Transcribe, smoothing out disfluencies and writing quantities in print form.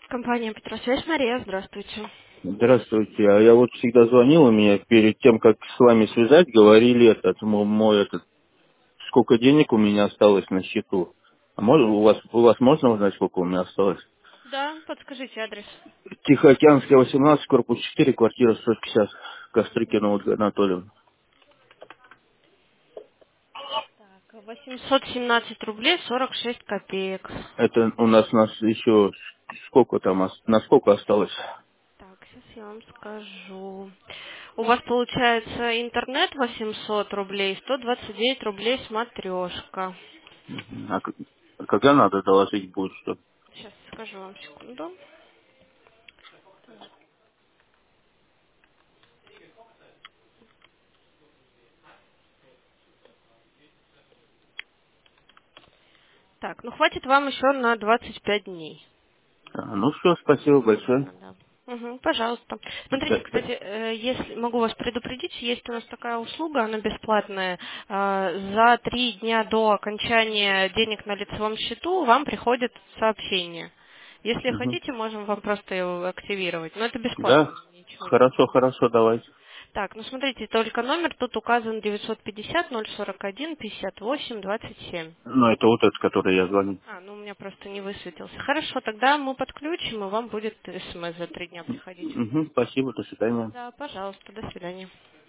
Компания Петросвязь, Мария, здравствуйте. Здравствуйте. А я вот всегда звонил, у меня перед тем, как с вами связать, говорили мой сколько денег у меня осталось на счету. А у вас можно узнать, сколько у меня осталось? Да, подскажите адрес. Тихоокеанская, 18, корпус 4, квартира 160, Кострыкина Ольга Анатольевна. Так, 817 рублей 46 копеек. Это у нас еще сколько там, на сколько осталось? Так, сейчас я вам скажу. У вас получается интернет 800 рублей, 129 рублей смотрешка. А когда надо доложить будет, что? Сейчас скажу вам секунду. Так, ну хватит вам еще на 25 дней. Ну все, спасибо большое. Примерно, да. Мгм, пожалуйста. Смотрите, Да, кстати, если могу вас предупредить, есть у нас такая услуга, она бесплатная. За 3 дня до окончания денег на лицевом счету вам приходит сообщение. Если мгм. хотите, можем вам просто его активировать. Но это Да, бесплатно, ничего не хорошо, стоит. хорошо, давайте. Так, ну смотрите, только номер тут указан 950-041-58-27. Ну, это вот этот, который я звоню. Ну у меня просто не высветился. Хорошо, тогда мы подключим, и вам будет смс за 3 дня приходить. Мгм, спасибо, до свидания. Да, пожалуйста, до свидания.